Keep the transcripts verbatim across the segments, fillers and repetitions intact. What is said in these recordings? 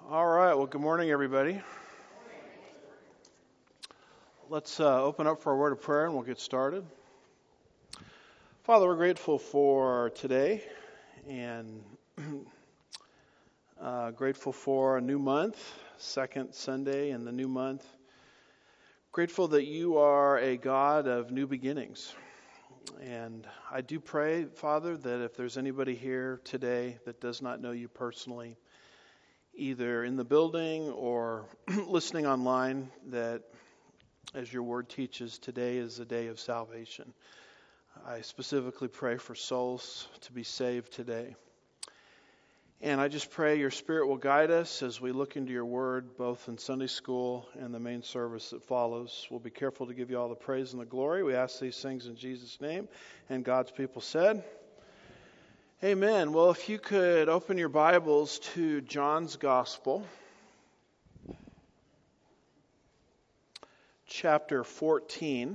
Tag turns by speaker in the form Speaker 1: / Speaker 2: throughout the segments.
Speaker 1: All right, well, good morning, everybody. Let's uh, open up for a word of prayer and we'll get started. Father, we're grateful for today and uh, grateful for a new month, second Sunday in the new month. Grateful that you are a God of new beginnings. And I do pray, Father, that if there's anybody here today that does not know you personally, either in the building or listening online, that as your word teaches, today is a day of salvation. I specifically pray for souls to be saved today. And I just pray your Spirit will guide us as we look into your word, both in Sunday school and the main service that follows. We'll be careful to give you all the praise and the glory. We ask these things in Jesus' name. And God's people said, Amen. Well, if you could open your Bibles to John's Gospel, chapter fourteen,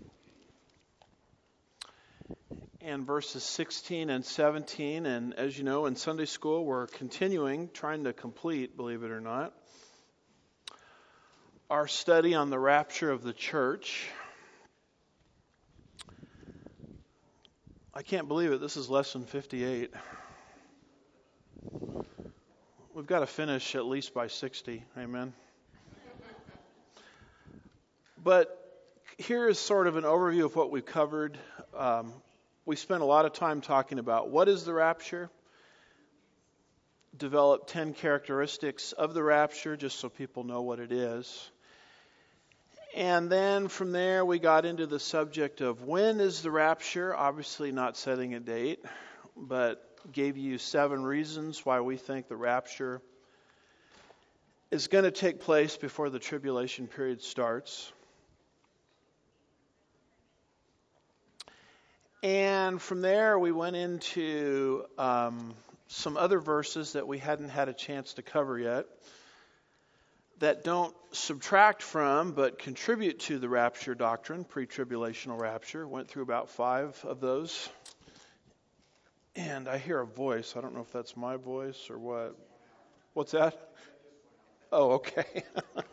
Speaker 1: and verses sixteen and seventeen. And as you know, in Sunday school, we're continuing, trying to complete, believe it or not, our study on the rapture of the church. I can't believe it. This is lesson fifty-eight. We've got to finish at least by sixty. Amen. But here is sort of an overview of what we've covered. Um, we spent a lot of time talking about what is the rapture, developed ten characteristics of the rapture just so people know what it is. And then from there we got into the subject of when is the rapture, obviously not setting a date, but gave you seven reasons why we think the rapture is going to take place before the tribulation period starts. And from there, we went into um, some other verses that we hadn't had a chance to cover yet that don't subtract from but contribute to the rapture doctrine, pre-tribulational rapture. Went through about five of those. And I hear a voice. I don't know if that's my voice or what. What's that? Oh, okay.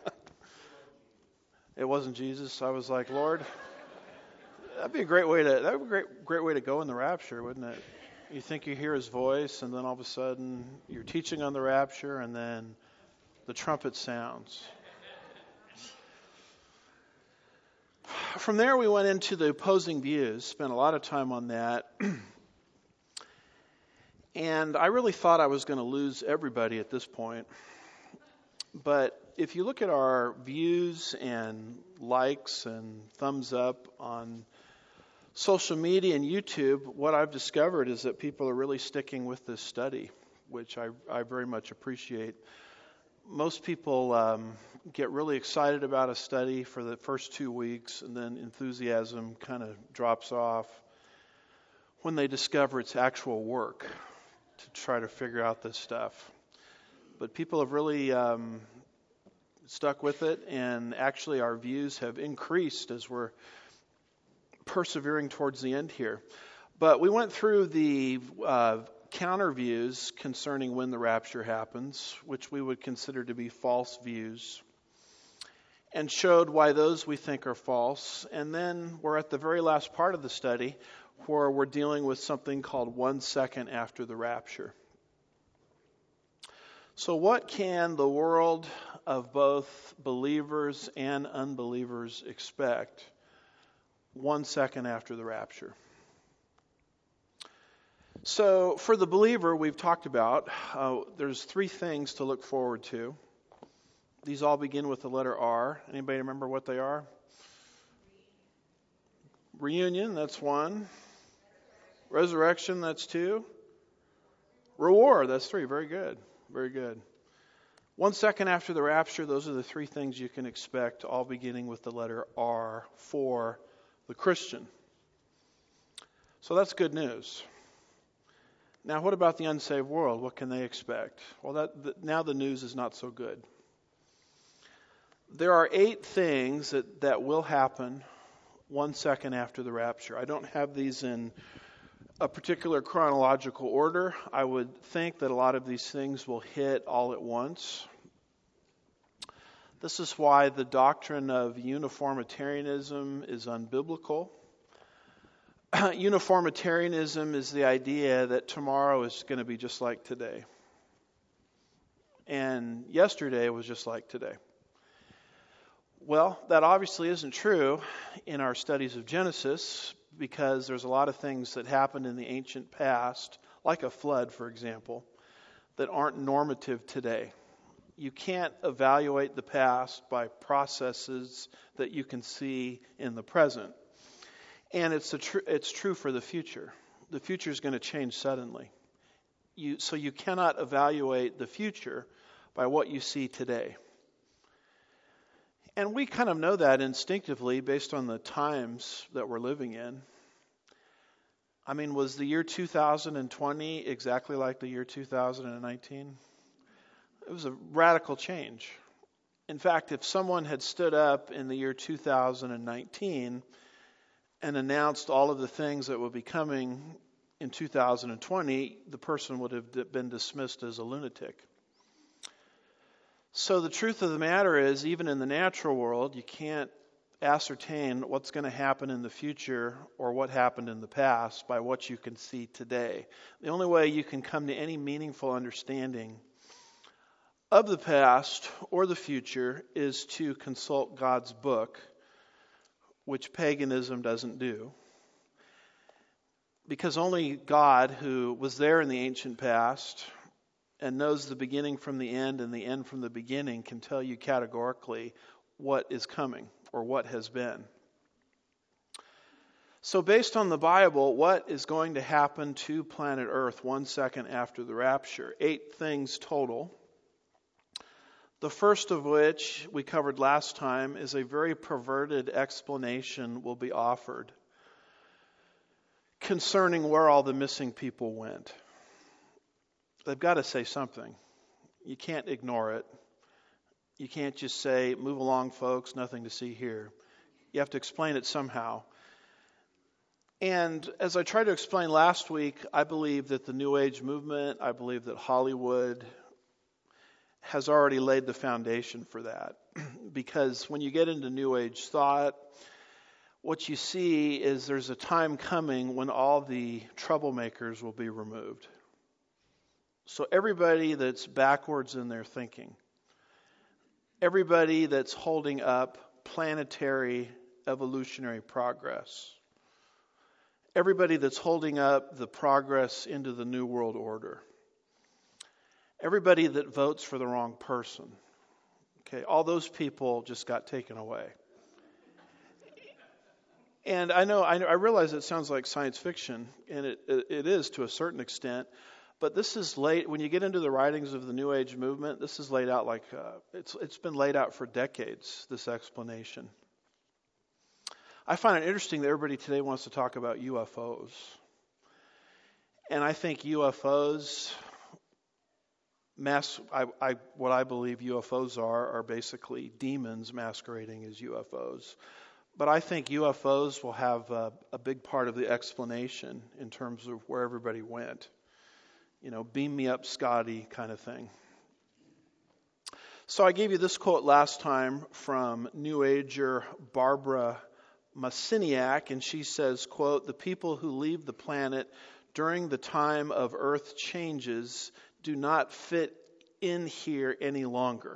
Speaker 1: It wasn't Jesus. I was like, Lord, that'd be a great way to that would be a great great way to go in the rapture, wouldn't it? You think you hear his voice, and then all of a sudden you're teaching on the rapture, and then the trumpet sounds. From there, we went into the opposing views. Spent a lot of time on that, and I really thought I was going to lose everybody at this point. But if you look at our views and likes and thumbs up on social media and YouTube, what I've discovered is that people are really sticking with this study, which I, I very much appreciate. Most people um, get really excited about a study for the first two weeks, and then enthusiasm kind of drops off when they discover it's actual work to try to figure out this stuff. But people have really um, stuck with it, and actually our views have increased as we're persevering towards the end here. But we went through the uh, counter views concerning when the rapture happens, which we would consider to be false views, and showed why those we think are false. And then we're at the very last part of the study where we're dealing with something called one second after the rapture. So what can the world of both believers and unbelievers expect one second after the rapture? So for the believer, we've talked about, uh, there's three things to look forward to. These all begin with the letter R. Anybody remember what they are? Reunion, that's one. Resurrection, that's two. Reward, that's three. Very good. Very good. One second after the rapture, those are the three things you can expect, all beginning with the letter R for the Christian. So that's good news. Now, what about the unsaved world? What can they expect? Well, that the, now the news is not so good. There are eight things that, that will happen one second after the rapture. I don't have these in a particular chronological order. I would think that a lot of these things will hit all at once. This is why the doctrine of uniformitarianism is unbiblical. Uniformitarianism is the idea that tomorrow is going to be just like today. And yesterday was just like today. Well, that obviously isn't true in our studies of Genesis, because there's a lot of things that happened in the ancient past, like a flood, for example, that aren't normative today. You can't evaluate the past by processes that you can see in the present. And it's a tr- it's true for the future. The future is going to change suddenly. You, so you cannot evaluate the future by what you see today. And we kind of know that instinctively based on the times that we're living in. I mean, was the year two thousand twenty exactly like the year two thousand nineteen? It was a radical change. In fact, if someone had stood up in the year two thousand nineteen and announced all of the things that would be coming in two thousand twenty, the person would have been dismissed as a lunatic. So the truth of the matter is, even in the natural world, you can't ascertain what's going to happen in the future or what happened in the past by what you can see today. The only way you can come to any meaningful understanding of the past or the future is to consult God's book, which paganism doesn't do. Because only God, who was there in the ancient past and knows the beginning from the end and the end from the beginning, can tell you categorically what is coming or what has been. So based on the Bible, what is going to happen to planet Earth one second after the rapture? Eight things total. The first of which we covered last time is a very perverted explanation will be offered concerning where all the missing people went. They've got to say something. You can't ignore it. You can't just say, move along, folks, nothing to see here. You have to explain it somehow. And as I tried to explain last week, I believe that the New Age movement, I believe that Hollywood has already laid the foundation for that. Because when you get into New Age thought, what you see is there's a time coming when all the troublemakers will be removed. So everybody that's backwards in their thinking, everybody that's holding up planetary evolutionary progress, everybody that's holding up the progress into the New World Order, everybody that votes for the wrong person, okay, all those people just got taken away. And I know, I, know, I realize it sounds like science fiction, and it, it, it is to a certain extent, but this is laid, when you get into the writings of the New Age movement, this is laid out like, uh, it's it's been laid out for decades, this explanation. I find it interesting that everybody today wants to talk about U F Os. And I think U F Os, mass, I, I, what I believe U F Os are, are basically demons masquerading as U F Os. But I think U F Os will have a, a big part of the explanation in terms of where everybody went. You know, beam me up, Scotty, kind of thing. So I gave you this quote last time from New Ager Barbara Masiniak, and she says, quote, "The people who leave the planet during the time of Earth changes do not fit in here any longer.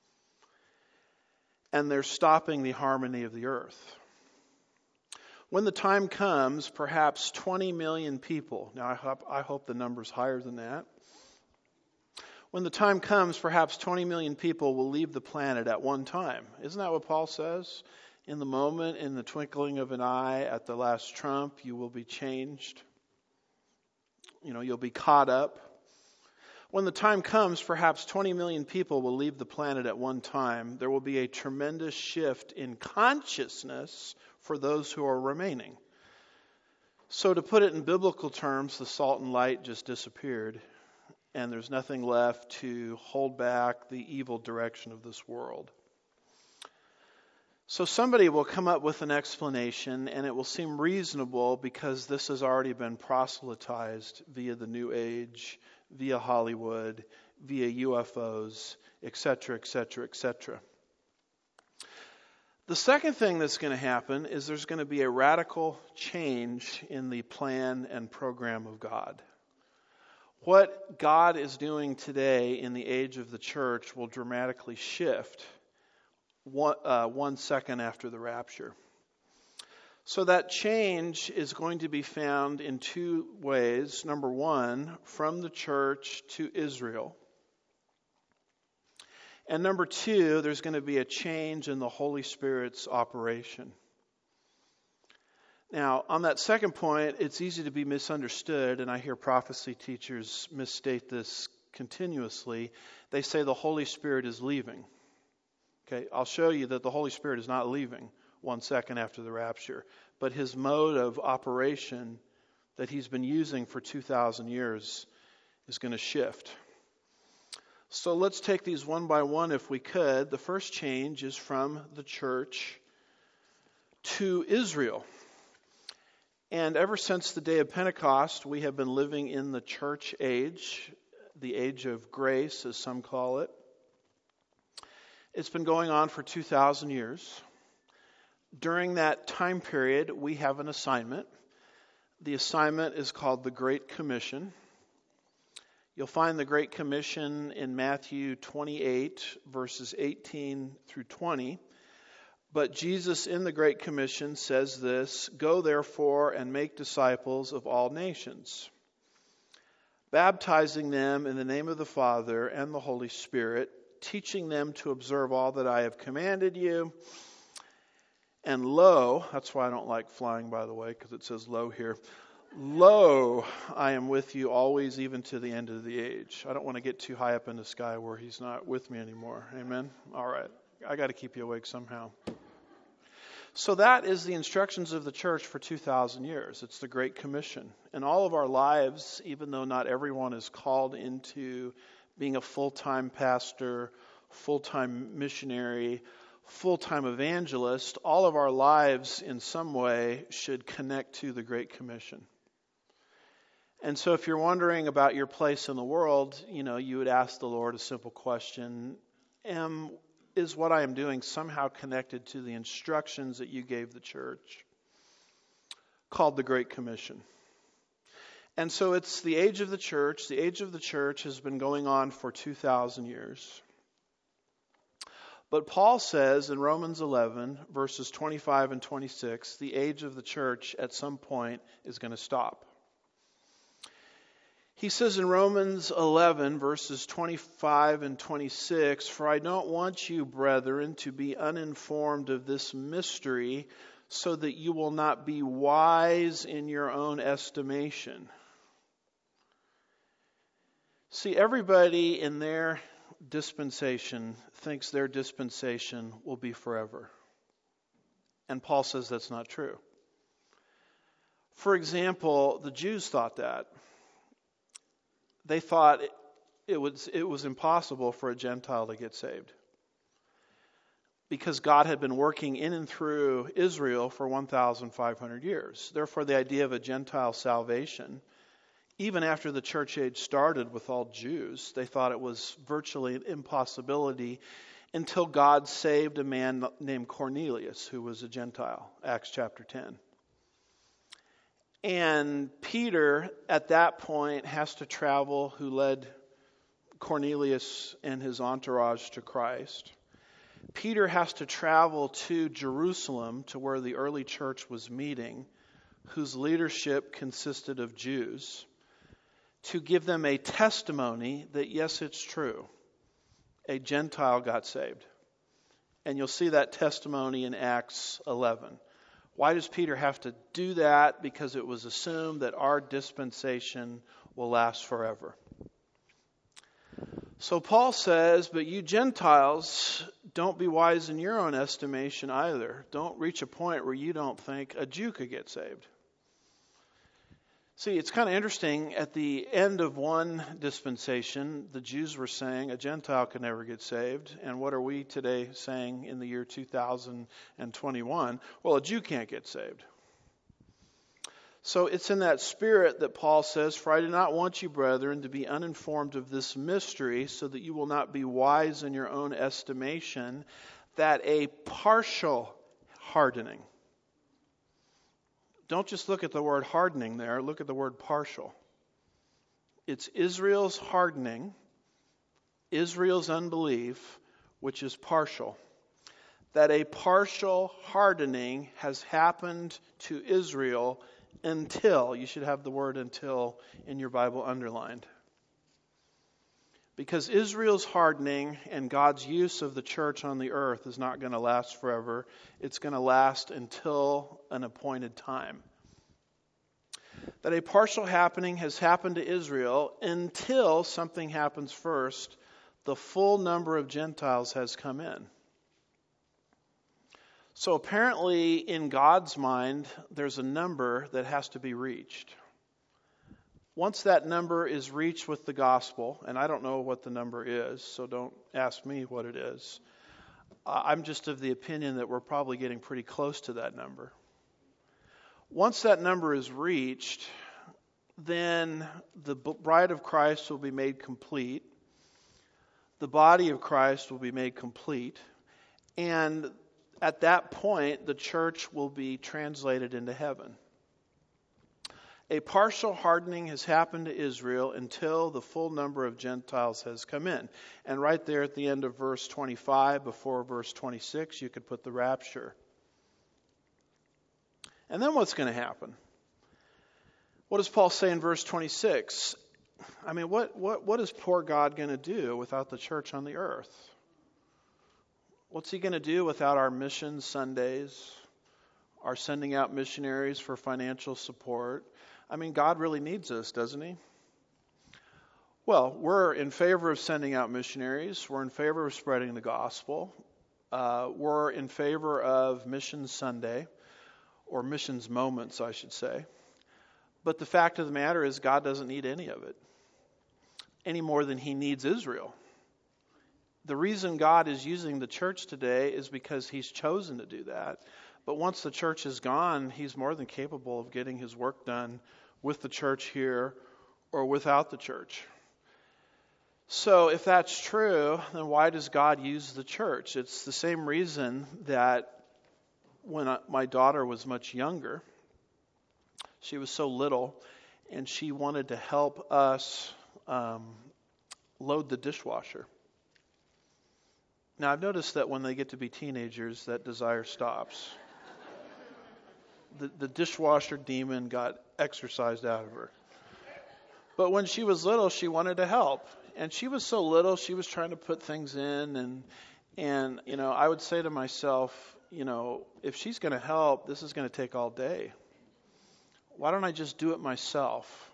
Speaker 1: And they're stopping the harmony of the earth. When the time comes, perhaps twenty million people," now I hope, I hope the number's higher than that. When the time comes, perhaps twenty million people will leave the planet at one time. Isn't that what Paul says? In the moment, in the twinkling of an eye, at the last trump, you will be changed. You know, you'll be caught up. When the time comes, perhaps twenty million people will leave the planet at one time. There will be a tremendous shift in consciousness for those who are remaining. So to put it in biblical terms, the salt and light just disappeared, and there's nothing left to hold back the evil direction of this world. So somebody will come up with an explanation, and it will seem reasonable because this has already been proselytized via the New Age, via Hollywood, via U F Os, et cetera, et cetera, et cetera. The second thing that's going to happen is there's going to be a radical change in the plan and program of God. What God is doing today in the age of the church will dramatically shift one, uh, one second after the rapture. So that change is going to be found in two ways. Number one, from the church to Israel. And number two, there's going to be a change in the Holy Spirit's operation. Now, on that second point, it's easy to be misunderstood, and I hear prophecy teachers misstate this continuously. They say the Holy Spirit is leaving. Okay, I'll show you that the Holy Spirit is not leaving one second after the rapture, but his mode of operation that he's been using for two thousand years is going to shift. So let's take these one by one if we could. The first change is from the church to Israel. And ever since the day of Pentecost, we have been living in the church age, the age of grace, as some call it. It's been going on for two thousand years. During that time period, we have an assignment. The assignment is called the Great Commission. You'll find the Great Commission in Matthew twenty-eight, verses eighteen through twenty. But Jesus in the Great Commission says this, "Go therefore and make disciples of all nations, baptizing them in the name of the Father and the Holy Spirit, teaching them to observe all that I have commanded you. And lo," that's why I don't like flying, by the way, because it says lo here. "Lo, I am with you always, even to the end of the age." I don't want to get too high up in the sky where he's not with me anymore. Amen? All right. I got to keep you awake somehow. So that is the instructions of the church for two thousand years. It's the Great Commission. And all of our lives, even though not everyone is called into being a full-time pastor, full-time missionary, full-time evangelist, all of our lives in some way should connect to the Great Commission. And so if you're wondering about your place in the world, you know, you would ask the Lord a simple question. Am, is what I am doing somehow connected to the instructions that you gave the church? Called the Great Commission. And so it's the age of the church. The age of the church has been going on for two thousand years. But Paul says in Romans eleven, verses twenty-five and twenty-six, the age of the church at some point is going to stop. He says in Romans eleven, verses twenty-five and twenty-six, "For I don't want you, brethren, to be uninformed of this mystery, so that you will not be wise in your own estimation." See, everybody in their dispensation thinks their dispensation will be forever. And Paul says that's not true. For example, the Jews thought that. They thought it, it was it was impossible for a Gentile to get saved, because God had been working in and through Israel for one thousand five hundred years. Therefore, the idea of a Gentile salvation, even after the church age started with all Jews, they thought it was virtually an impossibility until God saved a man named Cornelius, who was a Gentile, Acts chapter ten. And Peter, at that point, has to travel, who led Cornelius and his entourage to Christ. Peter has to travel to Jerusalem, to where the early church was meeting, whose leadership consisted of Jews, to give them a testimony that, yes, it's true, a Gentile got saved. And you'll see that testimony in Acts eleven. Why does Peter have to do that? Because it was assumed that our dispensation will last forever. So Paul says, but you Gentiles, don't be wise in your own estimation either. Don't reach a point where you don't think a Jew could get saved. See, it's kind of interesting. At the end of one dispensation, the Jews were saying a Gentile could never get saved. And what are we today saying in the year two thousand twenty-one? Well, a Jew can't get saved. So it's in that spirit that Paul says, "For I do not want you, brethren, to be uninformed of this mystery, so that you will not be wise in your own estimation, that a partial hardening. Don't just look at the word hardening there, look at the word partial. It's Israel's hardening, Israel's unbelief, which is partial. That a partial hardening has happened to Israel until, you should have the word until in your Bible underlined. Because Israel's hardening and God's use of the church on the earth is not going to last forever. It's going to last until an appointed time. That a partial happening has happened to Israel until something happens first. The full number of Gentiles has come in. So apparently in God's mind, there's a number that has to be reached. Once that number is reached with the gospel, and I don't know what the number is, so don't ask me what it is. I'm just of the opinion that we're probably getting pretty close to that number. Once that number is reached, then the bride of Christ will be made complete. The body of Christ will be made complete. And at that point, the church will be translated into heaven. A partial hardening has happened to Israel until the full number of Gentiles has come in. And right there at the end of verse twenty-five, before verse twenty-six, you could put the rapture. And then what's going to happen? What does Paul say in verse twenty-six? I mean, what, what, what is poor God going to do without the church on the earth? What's he going to do without our mission Sundays, our sending out missionaries for financial support? I mean, God really needs us, doesn't he? Well, we're in favor of sending out missionaries. We're in favor of spreading the gospel. Uh, we're in favor of Mission Sunday, or Missions Moments, I should say. But the fact of the matter is God doesn't need any of it, any more than he needs Israel. The reason God is using the church today is because he's chosen to do that. But once the church is gone, he's more than capable of getting his work done with the church here or without the church. So if that's true, then why does God use the church? It's the same reason that when my daughter was much younger, she was so little, and she wanted to help us um, load the dishwasher. Now, I've noticed that when they get to be teenagers, that desire stops. The, the dishwasher demon got exorcised out of her. But when she was little, she wanted to help. And she was so little, she was trying to put things in. And, and you know, I would say to myself, you know, if she's going to help, this is going to take all day. Why don't I just do it myself?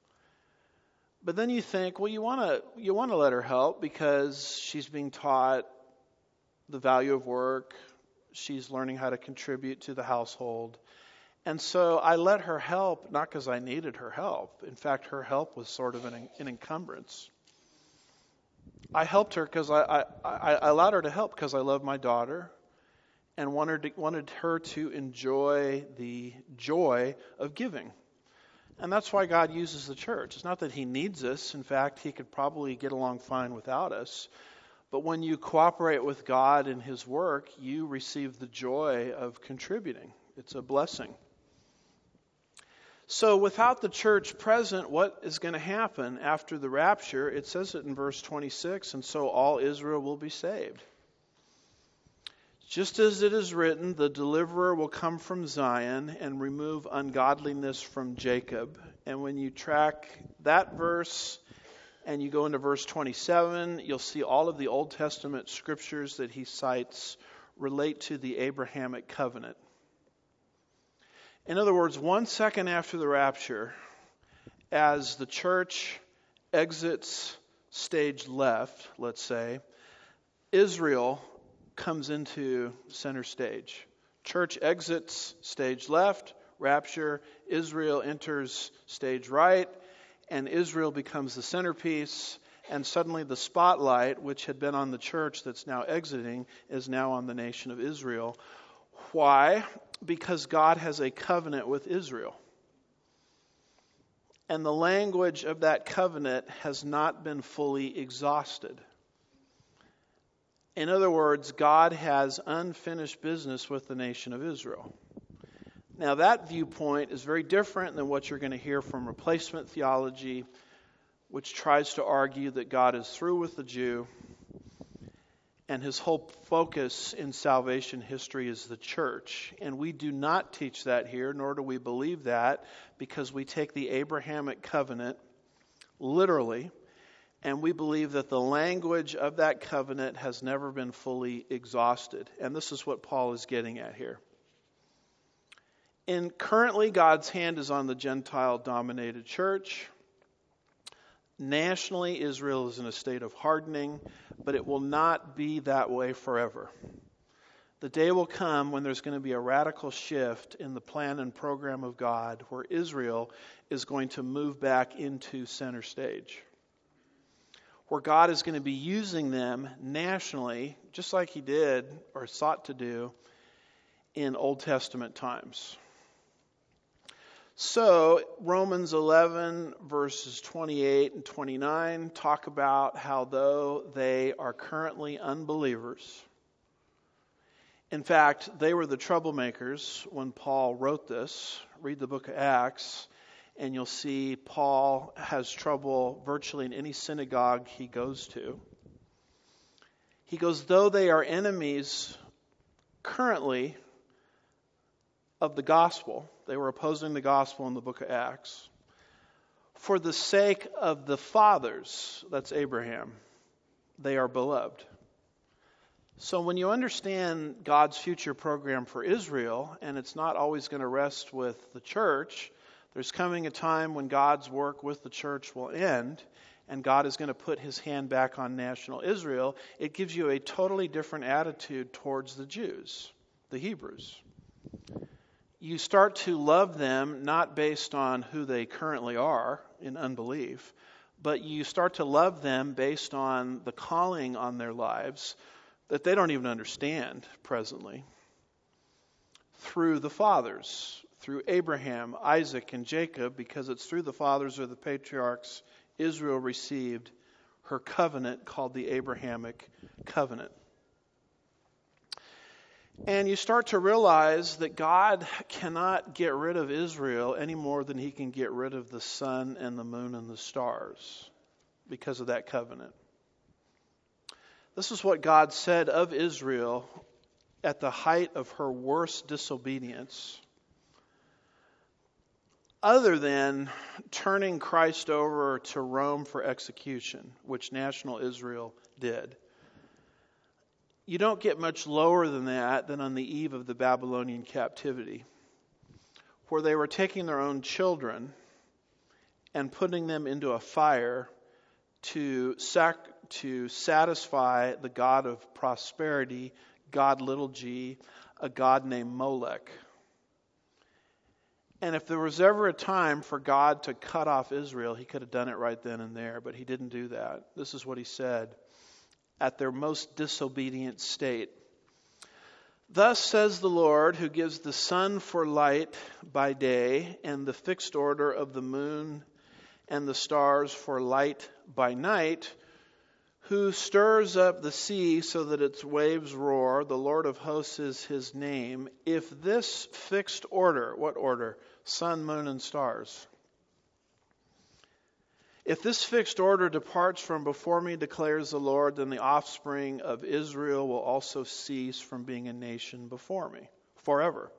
Speaker 1: But then you think, well, you want to you want to let her help because she's being taught the value of work. She's learning how to contribute to the household. And so I let her help, not because I needed her help. In fact, her help was sort of an, an encumbrance. I helped her because I, I, I allowed her to help because I love my daughter and wanted, to, wanted her to enjoy the joy of giving. And that's why God uses the church. It's not that he needs us. In fact, he could probably get along fine without us. But when you cooperate with God in his work, you receive the joy of contributing. It's a blessing. So without the church present, what is going to happen after the rapture? It says it in verse twenty-six, and so all Israel will be saved. Just as it is written, the deliverer will come from Zion and remove ungodliness from Jacob. And when you track that verse and you go into verse twenty-seven, you'll see all of the Old Testament scriptures that he cites relate to the Abrahamic covenant. In other words, one second after the rapture, as the church exits stage left, let's say, Israel comes into center stage. Church exits stage left, rapture, Israel enters stage right, and Israel becomes the centerpiece, and suddenly the spotlight, which had been on the church that's now exiting, is now on the nation of Israel. Why? Because God has a covenant with Israel. And the language of that covenant has not been fully exhausted. In other words, God has unfinished business with the nation of Israel. Now, that viewpoint is very different than what you're going to hear from replacement theology, which tries to argue that God is through with the Jew, and his whole focus in salvation history is the church. And we do not teach that here, nor do we believe that, because we take the Abrahamic covenant literally, and we believe that the language of that covenant has never been fully exhausted. And this is what Paul is getting at here. And currently, God's hand is on the Gentile-dominated church. Nationally, Israel is in a state of hardening, but it will not be that way forever. The day will come when there's going to be a radical shift in the plan and program of God, where Israel is going to move back into center stage, where God is going to be using them nationally, just like he did or sought to do in Old Testament times. So, Romans eleven, verses twenty-eight and twenty-nine talk about how though they are currently unbelievers, in fact, they were the troublemakers when Paul wrote this. Read the book of Acts, and you'll see Paul has trouble virtually in any synagogue he goes to. He goes, though they are enemies currently of the gospel, they were opposing the gospel in the book of Acts, for the sake of the fathers, that's Abraham, they are beloved. So when you understand God's future program for Israel, and it's not always going to rest with the church, there's coming a time when God's work with the church will end, and God is going to put his hand back on national Israel. It gives you a totally different attitude towards the Jews, the Hebrews. You start to love them not based on who they currently are in unbelief, but you start to love them based on the calling on their lives that they don't even understand presently, through the fathers, through Abraham, Isaac, and Jacob, because it's through the fathers or the patriarchs Israel received her covenant called the Abrahamic covenant. And you start to realize that God cannot get rid of Israel any more than he can get rid of the sun and the moon and the stars because of that covenant. This is what God said of Israel at the height of her worst disobedience, other than turning Christ over to Rome for execution, which national Israel did. You don't get much lower than that than on the eve of the Babylonian captivity, where they were taking their own children and putting them into a fire to sac- to satisfy the god of prosperity, God little g, a god named Molech. And if there was ever a time for God to cut off Israel, he could have done it right then and there, but he didn't do that. This is what he said. At their most disobedient state. Thus says the Lord, who gives the sun for light by day, and the fixed order of the moon and the stars for light by night, who stirs up the sea so that its waves roar. The Lord of hosts is his name. If this fixed order, what order? Sun, moon, and stars. If this fixed order departs from before me, declares the Lord, then the offspring of Israel will also cease from being a nation before me forever.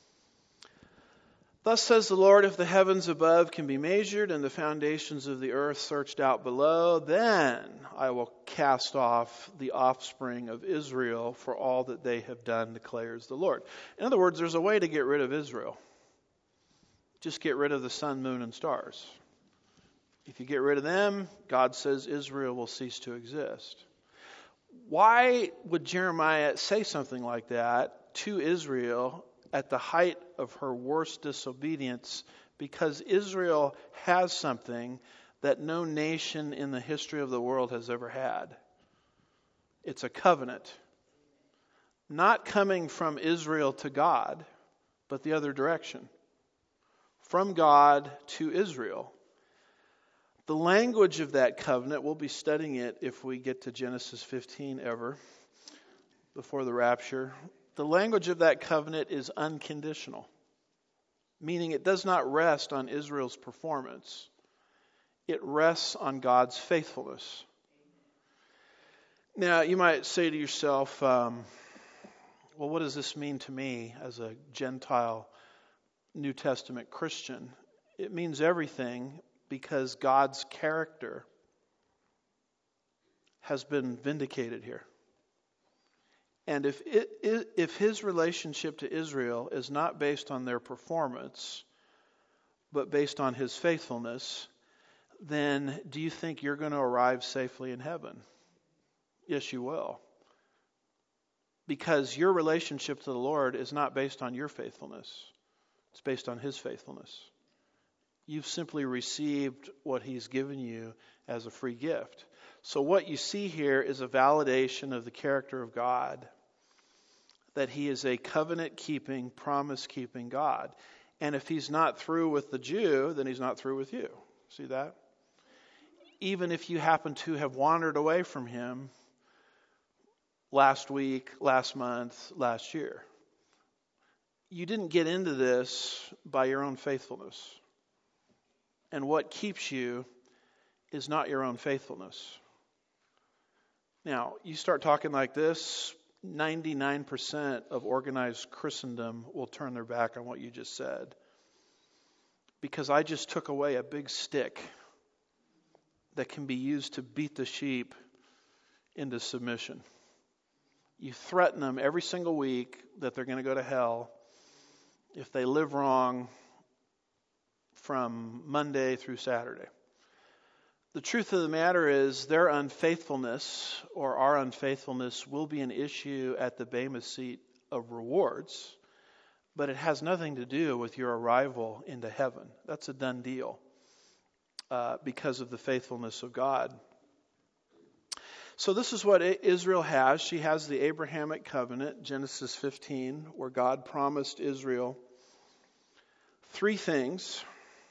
Speaker 1: Thus says the Lord, if the heavens above can be measured and the foundations of the earth searched out below, then I will cast off the offspring of Israel for all that they have done, declares the Lord. In other words, there's a way to get rid of Israel. Just get rid of the sun, moon, and stars. If you get rid of them, God says Israel will cease to exist. Why would Jeremiah say something like that to Israel at the height of her worst disobedience? Because Israel has something that no nation in the history of the world has ever had. It's a covenant. Not coming from Israel to God, but the other direction. From God to Israel. The language of that covenant, we'll be studying it if we get to Genesis fifteen ever. before the rapture. The language of that covenant is unconditional, meaning it does not rest on Israel's performance. It rests on God's faithfulness. Now, you might say to yourself, um, well, what does this mean to me as a Gentile New Testament Christian? It means everything, because God's character has been vindicated here. And if it, if his relationship to Israel is not based on their performance, but based on his faithfulness, then do you think you're going to arrive safely in heaven? Yes, you will. Because your relationship to the Lord is not based on your faithfulness. It's based on his faithfulness. You've simply received what he's given you as a free gift. So what you see here is a validation of the character of God, that he is a covenant-keeping, promise-keeping God. And if he's not through with the Jew, then he's not through with you. See that? Even if you happen to have wandered away from him last week, last month, last year, you didn't get into this by your own faithfulness. And what keeps you is not your own faithfulness. Now, you start talking like this, ninety-nine percent of organized Christendom will turn their back on what you just said. Because I just took away a big stick that can be used to beat the sheep into submission. You threaten them every single week that they're going to go to hell if they live wrong from Monday through Saturday. The truth of the matter is their unfaithfulness or our unfaithfulness will be an issue at the Bema seat of rewards, but it has nothing to do with your arrival into heaven. That's a done deal uh, because of the faithfulness of God. So this is what Israel has. She has the Abrahamic covenant, Genesis fifteen, where God promised Israel three things: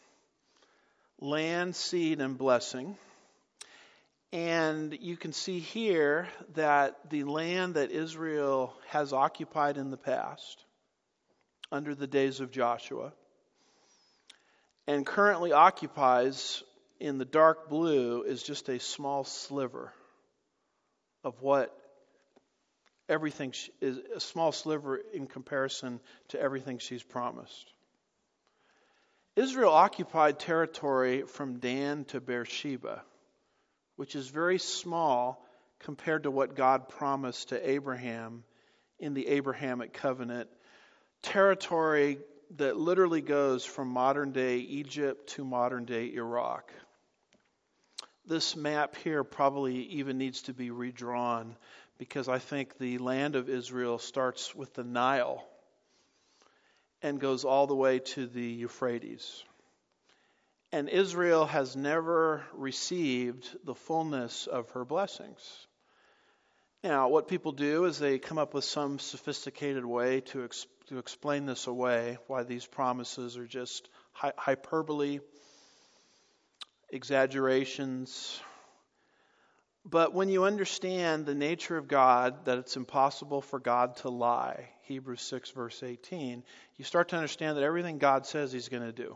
Speaker 1: land, seed, and blessing. And you can see here that the land that Israel has occupied in the past, under the days of Joshua, and currently occupies in the dark blue, is just a small sliver of what everything she, is, a small sliver in comparison to everything she's promised. Israel occupied territory from Dan to Beersheba, which is very small compared to what God promised to Abraham in the Abrahamic covenant. Territory that literally goes from modern-day Egypt to modern-day Iraq. This map here probably even needs to be redrawn, because I think the land of Israel starts with the Nile and goes all the way to the Euphrates. And Israel has never received the fullness of her blessings. Now, what people do is they come up with some sophisticated way to, ex- to explain this away, why these promises are just hy- hyperbole, exaggerations. But when you understand the nature of God, that it's impossible for God to lie, Hebrews six verse eighteen, you start to understand that everything God says he's going to do.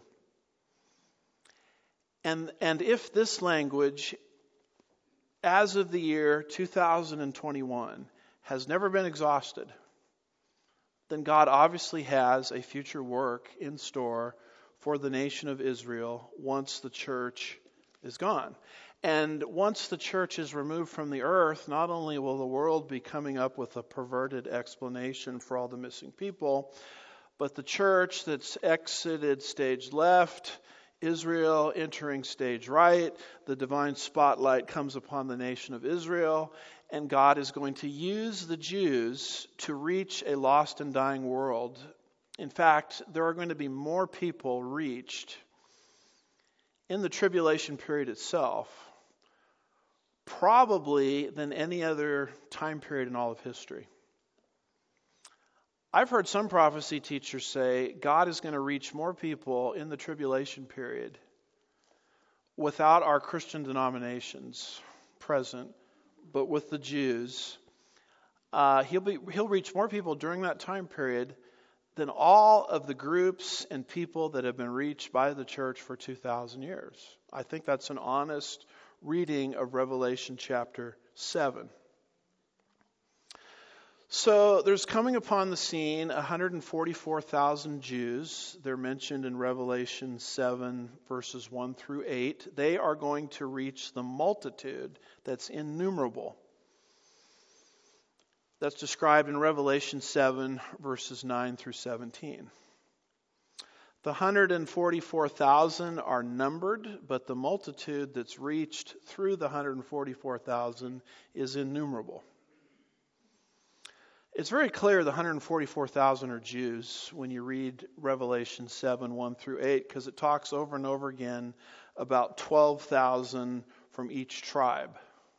Speaker 1: And, and if this language, as of the year two thousand twenty-one, has never been exhausted, then God obviously has a future work in store for the nation of Israel once the church is gone. And once the church is removed from the earth, not only will the world be coming up with a perverted explanation for all the missing people, but the church that's exited stage left, Israel entering stage right, the divine spotlight comes upon the nation of Israel, and God is going to use the Jews to reach a lost and dying world. In fact, there are going to be more people reached in the tribulation period itself, probably than any other time period in all of history. I've heard some prophecy teachers say God is going to reach more people in the tribulation period without our Christian denominations present, but with the Jews, uh, he'll be he'll reach more people during that time period than all of the groups and people that have been reached by the church for two thousand years. I think that's an honest reading of Revelation chapter seven. So there's coming upon the scene one hundred forty-four thousand Jews. They're mentioned in Revelation seven, verses one through eight. They are going to reach the multitude that's innumerable. That's described in Revelation seven, verses nine through seventeen. The one hundred forty-four thousand are numbered, but the multitude that's reached through the one hundred forty-four thousand is innumerable. It's very clear the one hundred forty-four thousand are Jews when you read Revelation seven, one through eight, because it talks over and over again about twelve thousand from each tribe.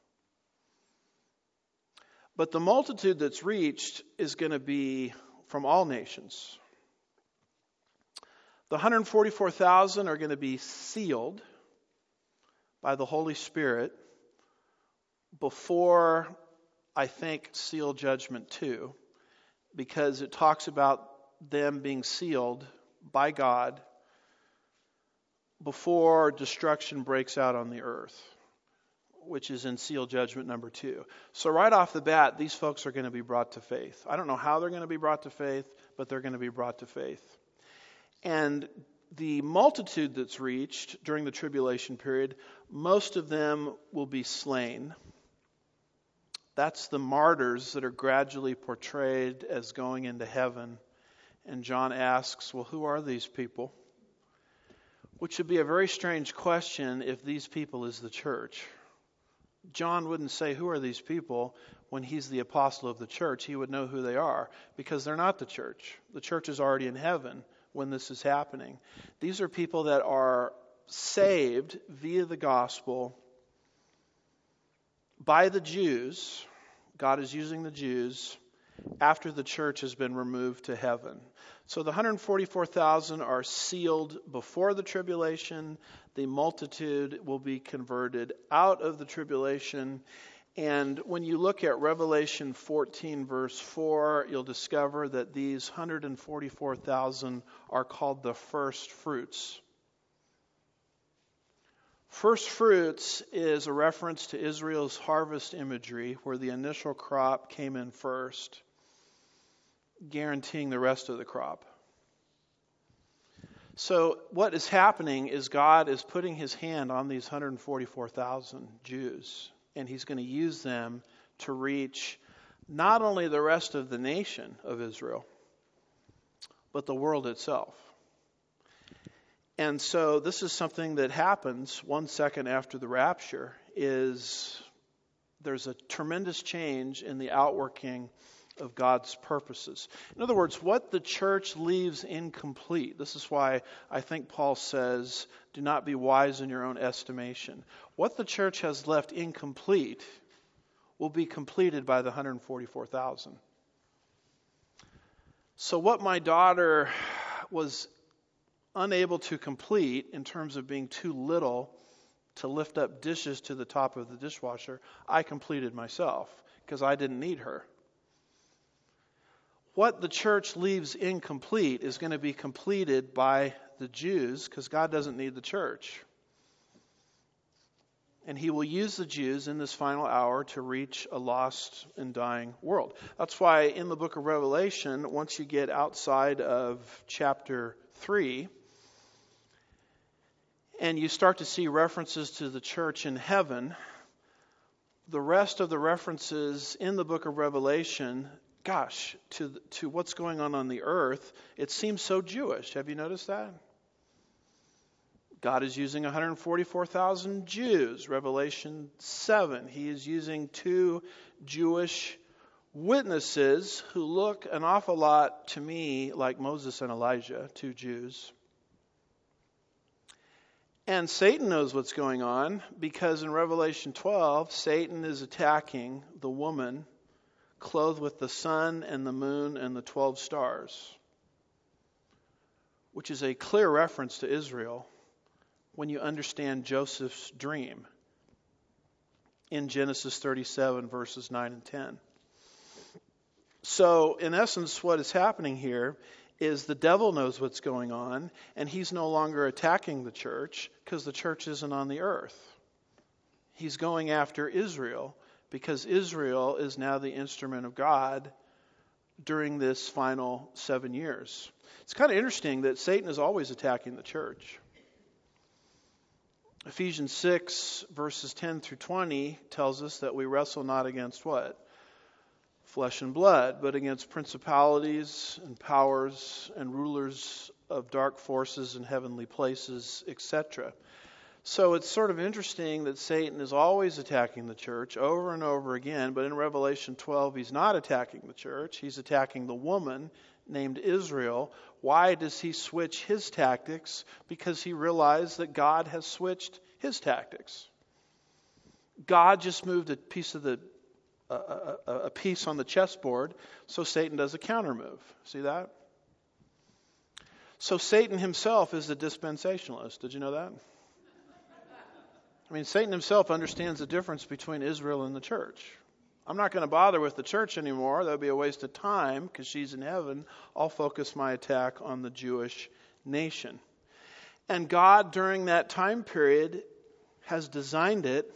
Speaker 1: But the multitude that's reached is going to be from all nations. The one hundred forty-four thousand are going to be sealed by the Holy Spirit before, I think, seal judgment two, because it talks about them being sealed by God before destruction breaks out on the earth, which is in seal judgment number two. So right off the bat, these folks are going to be brought to faith. I don't know how they're going to be brought to faith, but they're going to be brought to faith. And the multitude that's reached during the tribulation period, most of them will be slain. That's the martyrs that are gradually portrayed as going into heaven. And John asks, well, who are these people? Which would be a very strange question if these people is the church. John wouldn't say, who are these people, when he's the apostle of the church. He would know who they are, because they're not the church. The church is already in heaven when this is happening. These are people that are saved via the gospel by the Jews. God is using the Jews after the church has been removed to heaven. So the one hundred forty-four thousand are sealed before the tribulation. The multitude will be converted out of the tribulation. And when you look at Revelation fourteen, verse four, you'll discover that these one hundred forty-four thousand are called the first fruits. First fruits is a reference to Israel's harvest imagery, where the initial crop came in first, guaranteeing the rest of the crop. So what is happening is God is putting his hand on these one hundred forty-four thousand Jews, and he's going to use them to reach not only the rest of the nation of Israel, but the world itself. And so this is something that happens one second after the rapture, is there's a tremendous change in the outworking of God's purposes. In other words, what the church leaves incomplete. This is why I think Paul says, do not be wise in your own estimation. What the church has left incomplete will be completed by the one hundred forty-four thousand. So what my daughter was unable to complete in terms of being too little to lift up dishes to the top of the dishwasher, I completed myself because I didn't need her. What the church leaves incomplete is going to be completed by the Jews, because God doesn't need the church. And he will use the Jews in this final hour to reach a lost and dying world. That's why in the book of Revelation, once you get outside of chapter three, and you start to see references to the church in heaven, the rest of the references in the book of Revelation, gosh, to to what's going on on the earth, it seems so Jewish. Have you noticed that? God is using one hundred forty-four thousand Jews. Revelation seven, he is using two Jewish witnesses who look an awful lot to me like Moses and Elijah, two Jews. And Satan knows what's going on, because in Revelation twelve, Satan is attacking the woman clothed with the sun and the moon and the twelve stars, which is a clear reference to Israel when you understand Joseph's dream in Genesis thirty-seven, verses nine and ten. So, in essence, what is happening here is the devil knows what's going on, and he's no longer attacking the church because the church isn't on the earth. He's going after Israel because Israel is now the instrument of God during this final seven years. It's kind of interesting that Satan is always attacking the church. Ephesians six, verses ten through twenty tells us that we wrestle not against what? Flesh and blood, but against principalities and powers and rulers of dark forces in heavenly places, et cetera. So it's sort of interesting that Satan is always attacking the church over and over again, but in Revelation twelve, he's not attacking the church. He's attacking the woman named Israel. Why does he switch his tactics? Because he realized that God has switched his tactics. God just moved a piece of the a, a, a piece on the chessboard, so Satan does a counter move. See that? So Satan himself is a dispensationalist. Did you know that? I mean, Satan himself understands the difference between Israel and the church. I'm not going to bother with the church anymore. That would be a waste of time because she's in heaven. I'll focus my attack on the Jewish nation. And God, during that time period, has designed it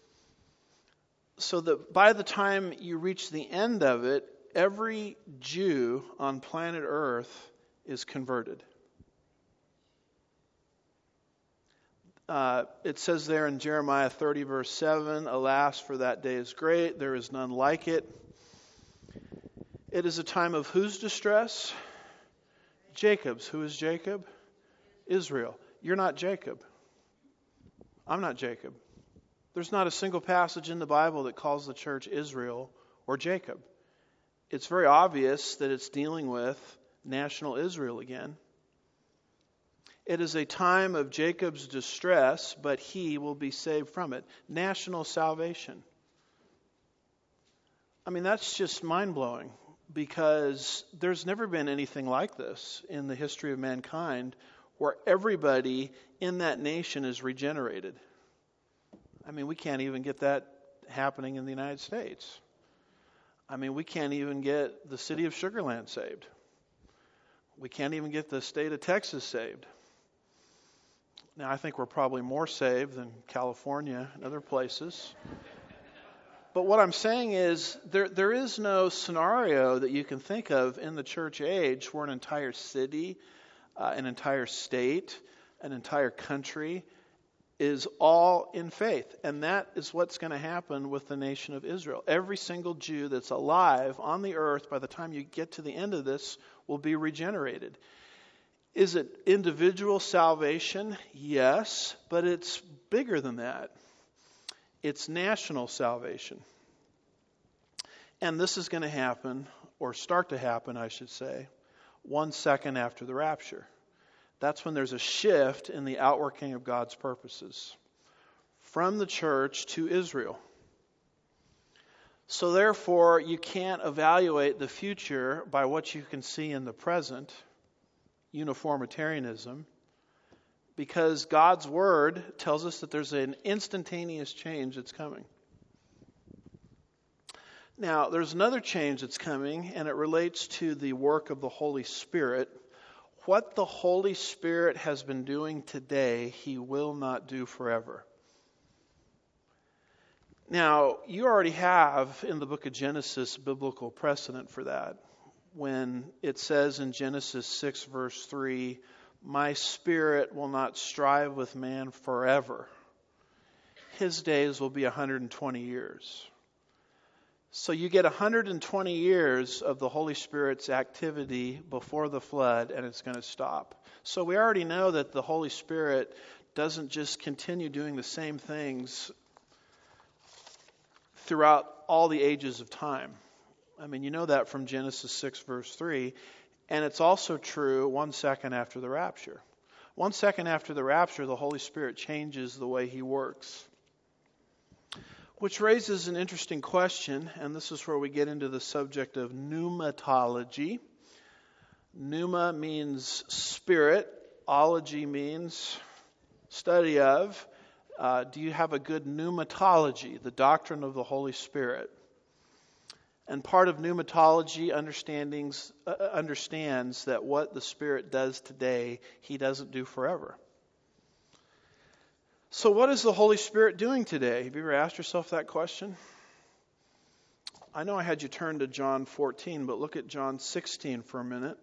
Speaker 1: so that by the time you reach the end of it, every Jew on planet Earth is converted. Uh, it says there in Jeremiah thirty, verse seven, "Alas, for that day is great, there is none like it." It is a time of whose distress? Jacob's. Who is Jacob? Israel. You're not Jacob. I'm not Jacob. There's not a single passage in the Bible that calls the church Israel or Jacob. It's very obvious that it's dealing with national Israel again. It is a time of Jacob's distress, but he will be saved from it. National salvation. I mean, that's just mind-blowing because there's never been anything like this in the history of mankind where everybody in that nation is regenerated. I mean, we can't even get that happening in the United States. I mean, we can't even get the city of Sugar Land saved. We can't even get the state of Texas saved. Now, I think we're probably more saved than California and other places. But what I'm saying is there there is no scenario that you can think of in the church age where an entire city, uh, an entire state, an entire country is all in faith. And that is what's going to happen with the nation of Israel. Every single Jew that's alive on the earth by the time you get to the end of this will be regenerated. Is it individual salvation? Yes, but it's bigger than that. It's national salvation. And this is going to happen, or start to happen, I should say, one second after the rapture. That's when there's a shift in the outworking of God's purposes from the church to Israel. So therefore, you can't evaluate the future by what you can see in the present, uniformitarianism, because God's Word tells us that there's an instantaneous change that's coming. Now, there's another change that's coming, and it relates to the work of the Holy Spirit. What the Holy Spirit has been doing today, He will not do forever. Now, you already have in the book of Genesis biblical precedent for that. When it says in Genesis six, verse three, "My spirit will not strive with man forever. His days will be one hundred twenty years. So you get one hundred twenty years of the Holy Spirit's activity before the flood, and it's going to stop. So we already know that the Holy Spirit doesn't just continue doing the same things throughout all the ages of time. I mean, you know that from Genesis six, verse three. And it's also true one second after the rapture. One second after the rapture, the Holy Spirit changes the way He works. Which raises an interesting question, and this is where we get into the subject of pneumatology. Pneuma means spirit. Ology means study of. Uh, do you have a good pneumatology, the doctrine of the Holy Spirit? And part of pneumatology understandings uh, understands that what the Spirit does today, He doesn't do forever. So what is the Holy Spirit doing today? Have you ever asked yourself that question? I know I had you turn to John fourteen, but look at John sixteen for a minute.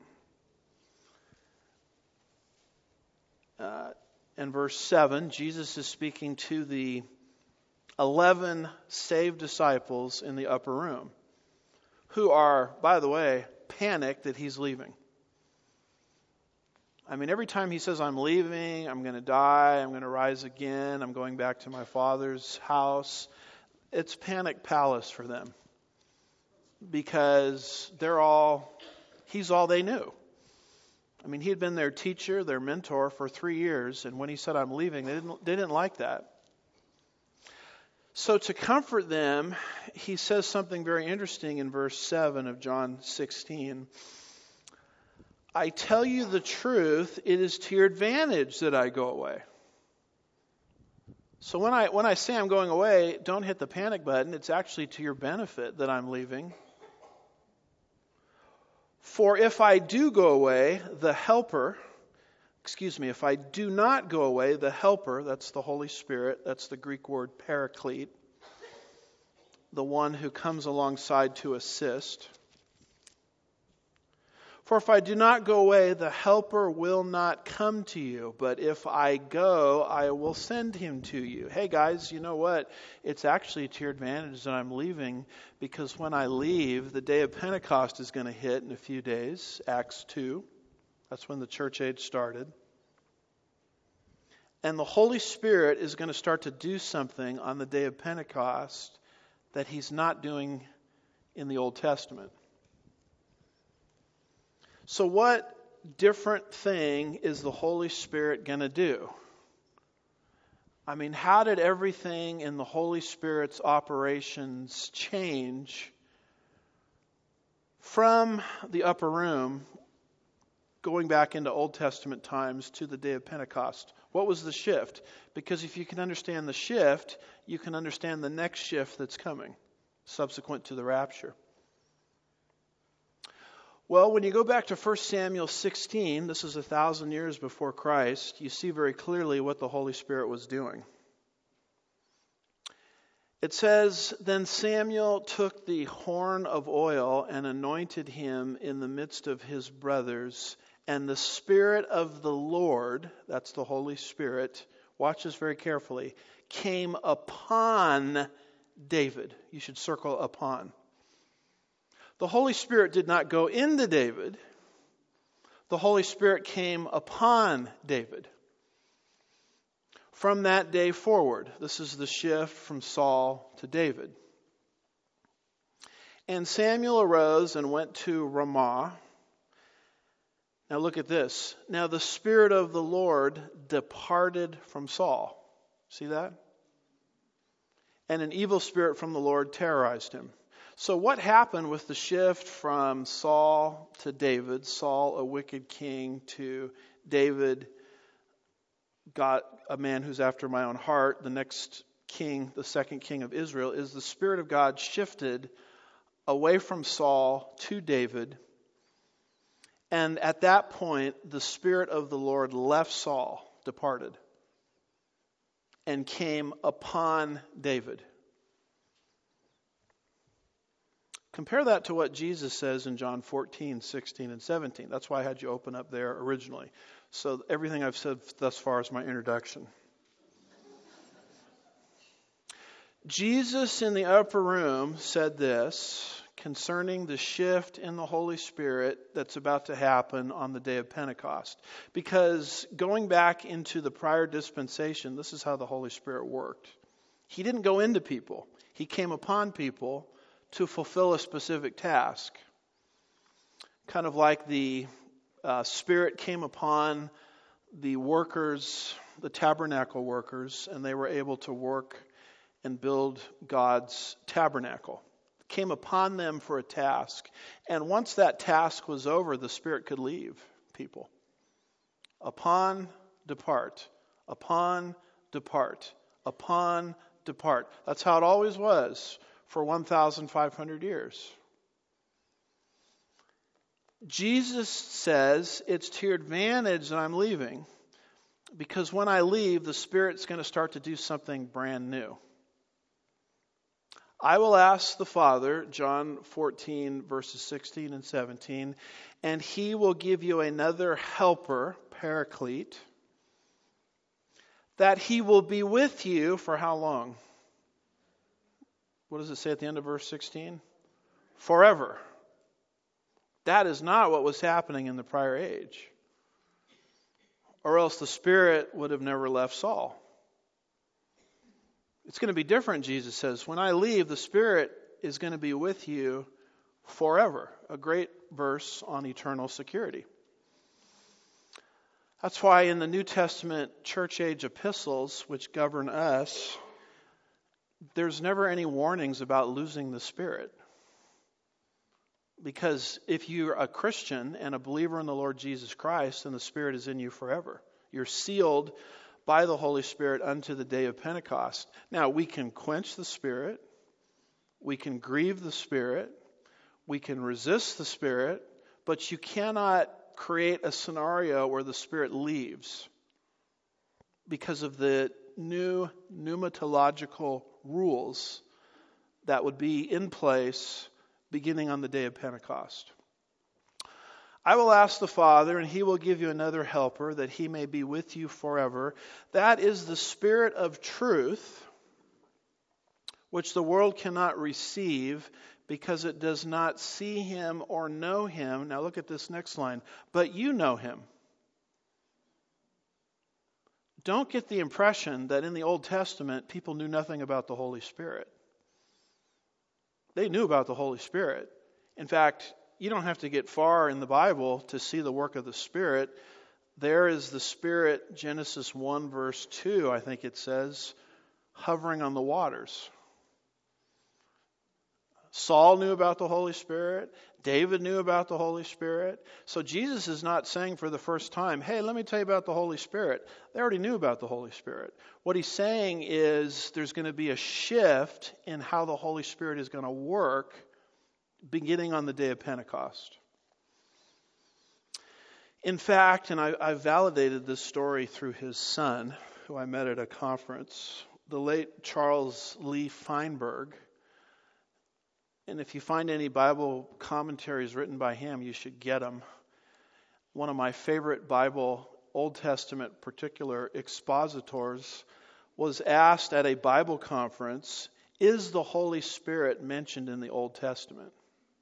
Speaker 1: Uh, in verse seven, Jesus is speaking to the eleven saved disciples in the upper room, who are, by the way, panicked that He's leaving. I mean, every time He says, I'm leaving, I'm going to die, I'm going to rise again, I'm going back to my Father's house, it's panic palace for them. Because they're all, He's all they knew. I mean, He had been their teacher, their mentor for three years, and when He said, I'm leaving, they didn't, they didn't like that. So to comfort them, He says something very interesting in verse seven of John sixteen. I tell you the truth, it is to your advantage that I go away. So when I when I say I'm going away, don't hit the panic button. It's actually to your benefit that I'm leaving. For if I do go away, the Helper, excuse me, if I do not go away, the Helper, that's the Holy Spirit, that's the Greek word paraclete, the one who comes alongside to assist. For if I do not go away, the Helper will not come to you. But if I go, I will send Him to you. Hey guys, you know what? It's actually to your advantage that I'm leaving, because when I leave, the day of Pentecost is going to hit in a few days. Acts two. That's when the church age started. And the Holy Spirit is going to start to do something on the day of Pentecost that He's not doing in the Old Testament. So what different thing is the Holy Spirit going to do? I mean, how did everything in the Holy Spirit's operations change from the upper room, going back into Old Testament times, to the day of Pentecost? What was the shift? Because if you can understand the shift, you can understand the next shift that's coming, subsequent to the rapture. Well, when you go back to First Samuel sixteen, this is a thousand years before Christ, you see very clearly what the Holy Spirit was doing. It says, Then Samuel took the horn of oil and anointed him in the midst of his brothers, and the Spirit of the Lord, that's the Holy Spirit, watch this very carefully, came upon David. You should circle upon. The Holy Spirit did not go into David. The Holy Spirit came upon David. From that day forward, this is the shift from Saul to David. And Samuel arose and went to Ramah. Now look at this. Now the Spirit of the Lord departed from Saul. See that? And an evil spirit from the Lord terrorized him. So what happened with the shift from Saul to David, Saul a wicked king, to David, God, a man who's after my own heart, the next king, the second king of Israel, is the Spirit of God shifted away from Saul to David. And at that point, the Spirit of the Lord left Saul, departed, and came upon David. Compare that to what Jesus says in John fourteen, sixteen, and seventeen. That's why I had you open up there originally. So everything I've said thus far is my introduction. Jesus in the upper room said this concerning the shift in the Holy Spirit that's about to happen on the day of Pentecost. Because going back into the prior dispensation, this is how the Holy Spirit worked. He didn't go into people. He came upon people to fulfill a specific task. Kind of like the uh, Spirit came upon the workers, the tabernacle workers, and they were able to work and build God's tabernacle. Came upon them for a task. And once that task was over, the Spirit could leave people. Upon, depart. Upon, depart. Upon, depart. That's how it always was for one thousand five hundred years. Jesus says it's to your advantage that I'm leaving, because when I leave, the Spirit's going to start to do something brand new. I will ask the Father, John fourteen, verses sixteen and seventeen, and He will give you another helper, Paraclete, that He will be with you for how long? What does it say at the end of verse sixteen? Forever. That is not what was happening in the prior age. Or else the Spirit would have never left Saul. It's going to be different, Jesus says. When I leave, the Spirit is going to be with you forever. A great verse on eternal security. That's why in the New Testament church age epistles, which govern us, there's never any warnings about losing the Spirit. Because if you're a Christian and a believer in the Lord Jesus Christ, then the Spirit is in you forever. You're sealed by the Holy Spirit unto the day of Pentecost. Now, we can quench the Spirit. We can grieve the Spirit. We can resist the Spirit. But you cannot create a scenario where the Spirit leaves because of the new pneumatological rules that would be in place beginning on the day of Pentecost. I will ask the Father, and He will give you another helper, that He may be with you forever. That is the Spirit of truth, which the world cannot receive because it does not see Him or know Him. Now look at this next line. But you know Him. Don't get the impression that in the Old Testament people knew nothing about the Holy Spirit. They knew about the Holy Spirit. In fact, you don't have to get far in the Bible to see the work of the Spirit. There is the Spirit, Genesis one verse two, I think it says, hovering on the waters. Saul knew about the Holy Spirit. David knew about the Holy Spirit. So Jesus is not saying for the first time, hey, let me tell you about the Holy Spirit. They already knew about the Holy Spirit. What he's saying is there's going to be a shift in how the Holy Spirit is going to work beginning on the day of Pentecost. In fact, and I, I validated this story through his son, who I met at a conference, the late Charles Lee Feinberg. And if you find any Bible commentaries written by him, you should get them. One of my favorite Bible, Old Testament particular expositors, was asked at a Bible conference, is the Holy Spirit mentioned in the Old Testament?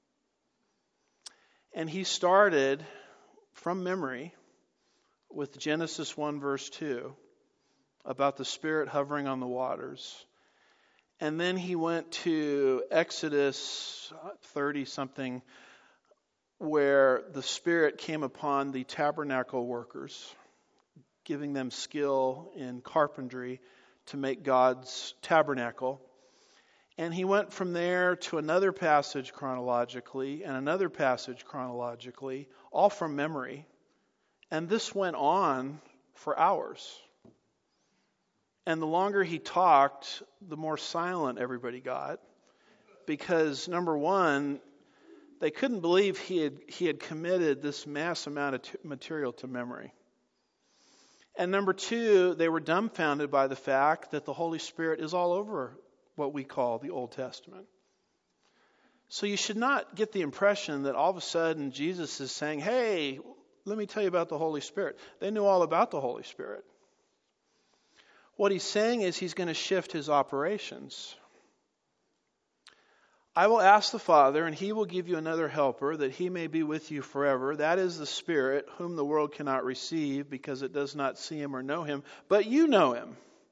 Speaker 1: And he started from memory with Genesis one verse two about the Spirit hovering on the waters. And then he went to Exodus thirty something where the Spirit came upon the tabernacle workers, giving them skill in carpentry to make God's tabernacle. And he went from there to another passage chronologically and another passage chronologically, all from memory. And this went on for hours. And the longer he talked, the more silent everybody got. Because, number one, they couldn't believe he had, he had committed this mass amount of t- material to memory. And number two, they were dumbfounded by the fact that the Holy Spirit is all over what we call the Old Testament. So you should not get the impression that all of a sudden Jesus is saying, hey, let me tell you about the Holy Spirit. They knew all about the Holy Spirit. What he's saying is he's going to shift his operations. I will ask the Father, and He will give you another helper, that He may be with you forever. That is the Spirit, whom the world cannot receive, because it does not see Him or know Him. But you know Him,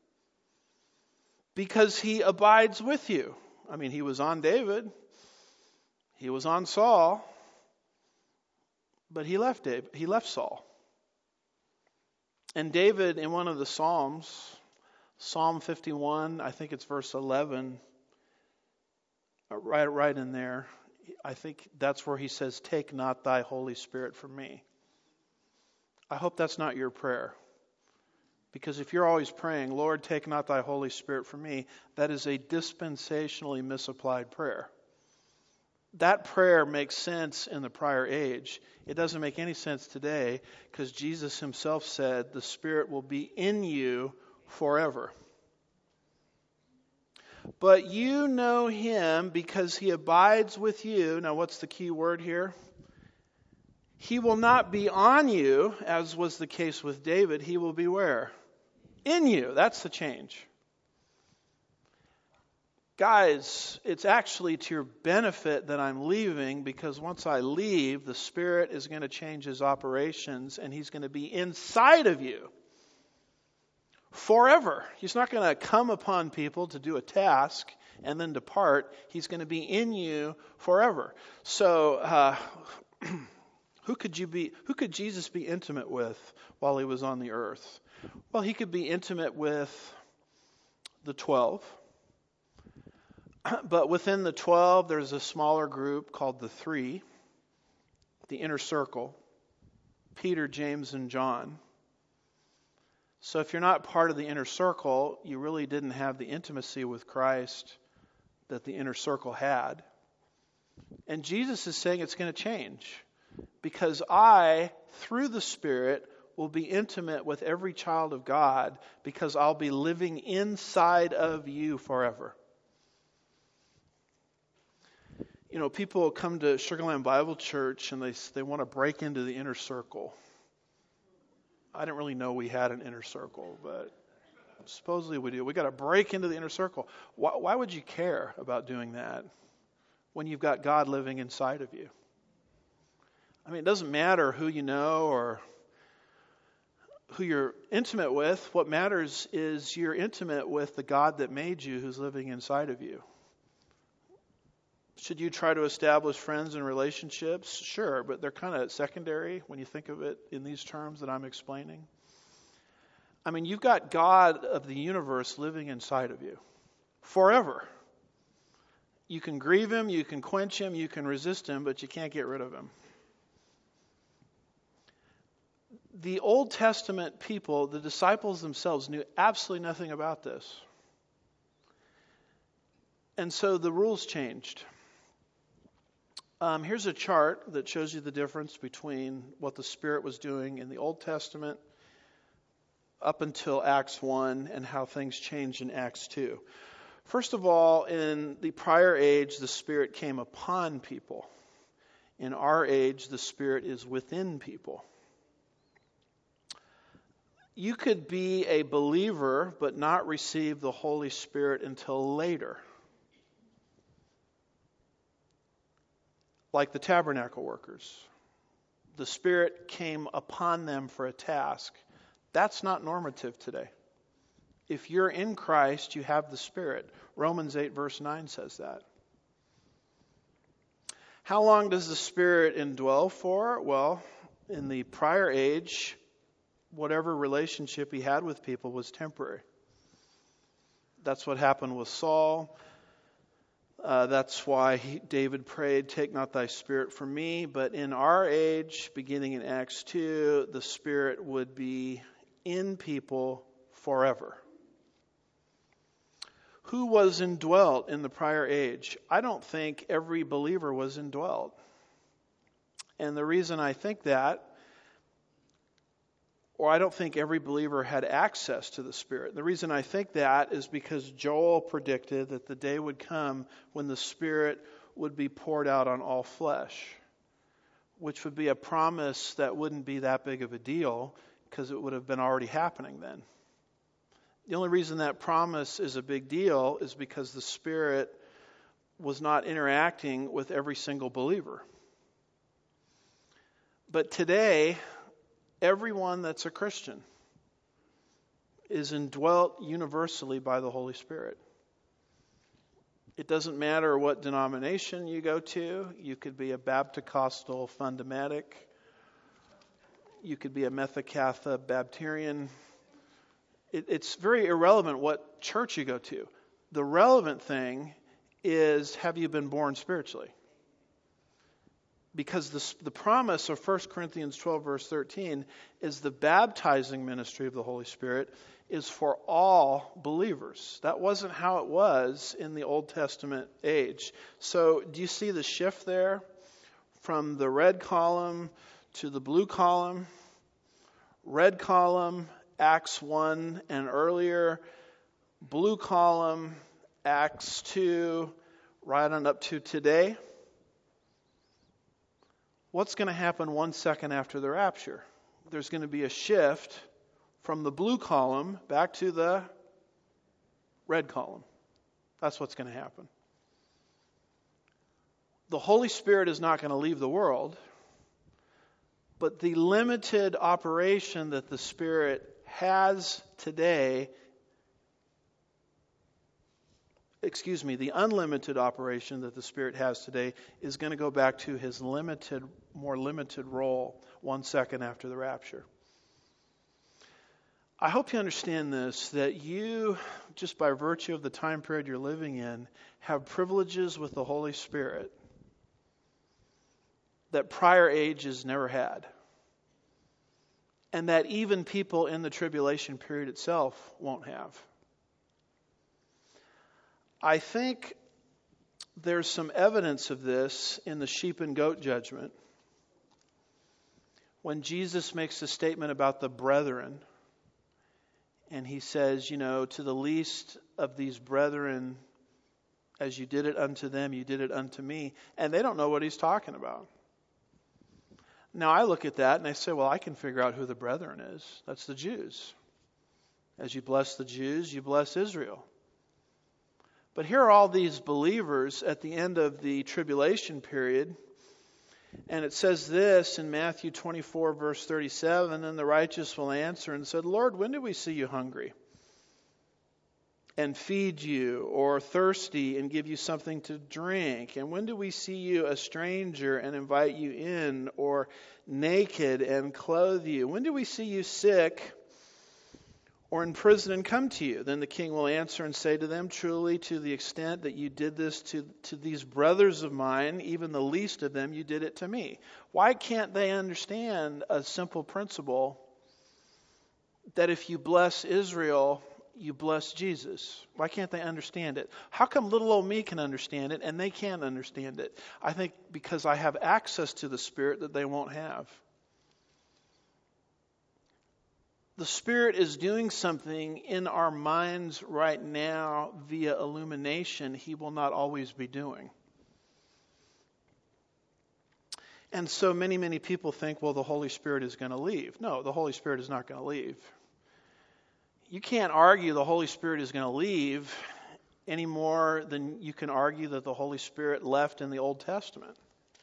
Speaker 1: because He abides with you. I mean, He was on David. He was on Saul. But He left David. He left Saul. And David, in one of the Psalms, Psalm fifty-one, I think it's verse eleven, right, right in there, I think that's where he says, take not thy Holy Spirit from me. I hope that's not your prayer. Because if you're always praying, Lord, take not thy Holy Spirit from me, that is a dispensationally misapplied prayer. that prayer makes sense in the prior age. It doesn't make any sense today because Jesus himself said the Spirit will be in you forever. But you know him because he abides with you. Now what's the key word here? He will not be on you, as was the case with David. He will be where? In you. That's the change. Guys, it's actually to your benefit that I'm leaving, because once I leave, the Spirit is going to change his operations and he's going to be inside of you forever. He's not going to come upon people to do a task and then depart. He's going to be in you forever. So, uh, who could you be? Who could Jesus be intimate with while he was on the earth? Well, he could be intimate with the twelve. But within the twelve, there's a smaller group called the three, the inner circle, Peter, James, and John. So if you're not part of the inner circle, you really didn't have the intimacy with Christ that the inner circle had. And Jesus is saying it's going to change, because I, through the Spirit, will be intimate with every child of God, because I'll be living inside of you forever. You know, people come to Sugarland Bible Church and they they want to break into the inner circle. I didn't really know we had an inner circle, but supposedly we do. We got to break into the inner circle. Why, why would you care about doing that when you've got God living inside of you? I mean, it doesn't matter who you know or who you're intimate with. What matters is you're intimate with the God that made you, who's living inside of you. Should you try to establish friends and relationships? Sure, but they're kind of secondary when you think of it in these terms that I'm explaining. I mean, you've got God of the universe living inside of you forever. You can grieve him, you can quench him, you can resist him, but you can't get rid of him. The Old Testament people, the disciples themselves, knew absolutely nothing about this. And so the rules changed. Um, here's a chart that shows you the difference between what the Spirit was doing in the Old Testament up until Acts one and how things changed in Acts two. First of all, in the prior age, the Spirit came upon people. In our age, the Spirit is within people. You could be a believer but not receive the Holy Spirit until later. Like the tabernacle workers. The Spirit came upon them for a task. That's not normative today. If you're in Christ, you have the Spirit. Romans eight verse nine says that. How long does the Spirit indwell for? Well, in the prior age, whatever relationship he had with people was temporary. That's what happened with Saul. Uh, that's why he, David prayed, "Take not thy Spirit from me." But in our age, beginning in Acts two, the Spirit would be in people forever. Who was indwelt in the prior age? I don't think every believer was indwelt. And the reason I think that, or I don't think every believer had access to the Spirit. The reason I think that is because Joel predicted that the day would come when the Spirit would be poured out on all flesh, which would be a promise that wouldn't be that big of a deal because it would have been already happening then. The only reason that promise is a big deal is because the Spirit was not interacting with every single believer. But today, everyone that's a Christian is indwelt universally by the Holy Spirit. It doesn't matter what denomination you go to. You could be a Baptist-Costal fundamentic. You could be a Methacatha Baptarian. It, it's very irrelevant what church you go to. The relevant thing is, have you been born spiritually? Because the, the promise of First Corinthians twelve, verse thirteen, is the baptizing ministry of the Holy Spirit is for all believers. That wasn't how it was in the Old Testament age. So do you see the shift there? From the red column to the blue column. Red column, Acts one and earlier. Blue column, Acts two, right on up to today. What's going to happen one second after the rapture? There's going to be a shift from the blue column back to the red column. That's what's going to happen. The Holy Spirit is not going to leave the world, but the limited operation that the Spirit has today, excuse me, the unlimited operation that the Spirit has today is going to go back to his limited, more limited role one second after the rapture. I hope you understand this, that you, just by virtue of the time period you're living in, have privileges with the Holy Spirit that prior ages never had. And that even people in the tribulation period itself won't have. I think there's some evidence of this in the sheep and goat judgment. When Jesus makes a statement about the brethren, and he says, you know, to the least of these brethren, as you did it unto them, you did it unto me. And they don't know what he's talking about. Now I look at that and I say, well, I can figure out who the brethren is. That's the Jews. As you bless the Jews, you bless Israel. But here are all these believers at the end of the tribulation period. And it says this in Matthew twenty-four, verse thirty-seven, and the righteous will answer and said, Lord, when did we see you hungry and feed you, or thirsty and give you something to drink? And when did we see you a stranger and invite you in, or naked and clothe you? When did we see you sick or in prison and come to you? Then the king will answer and say to them, truly, to the extent that you did this to, to these brothers of mine, even the least of them, you did it to me. Why can't they understand a simple principle that if you bless Israel, you bless Jesus? Why can't they understand it? How come little old me can understand it and they can't understand it? I think because I have access to the Spirit that they won't have. The Spirit is doing something in our minds right now via illumination He will not always be doing. And so many, many people think, well, the Holy Spirit is going to leave. No, the Holy Spirit is not going to leave. You can't argue the Holy Spirit is going to leave any more than you can argue that the Holy Spirit left in the Old Testament.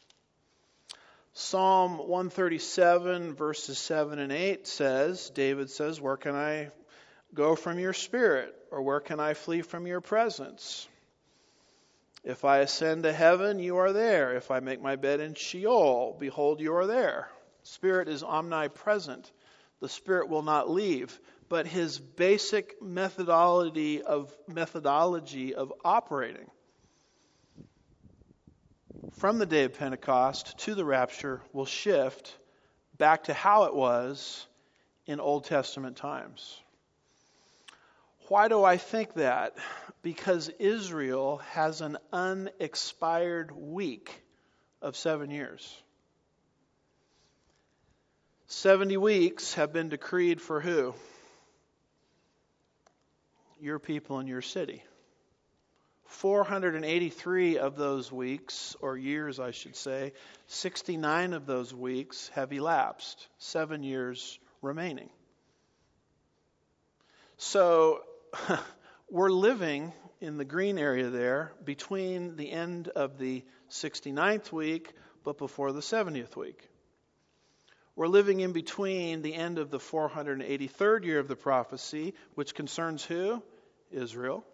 Speaker 1: Psalm one thirty-seven, verses seven and eight says, David says, where can I go from your spirit? Or where can I flee from your presence? If I ascend to heaven, you are there. If I make my bed in Sheol, behold, you are there. Spirit is omnipresent. The Spirit will not leave. But his basic methodology of methodology of operating from the day of Pentecost to the rapture will shift back to how it was in Old Testament times. Why do I think that? Because Israel has an unexpired week of seven years. Seventy weeks have been decreed for who? Your people and your city. four hundred eighty-three of those weeks, or years I should say, sixty-nine of those weeks have elapsed. Seven years remaining. So we're living in the green area there between the end of the sixty-ninth week but before the seventieth week. We're living in between the end of the four hundred eighty-third year of the prophecy, which concerns who? Israel.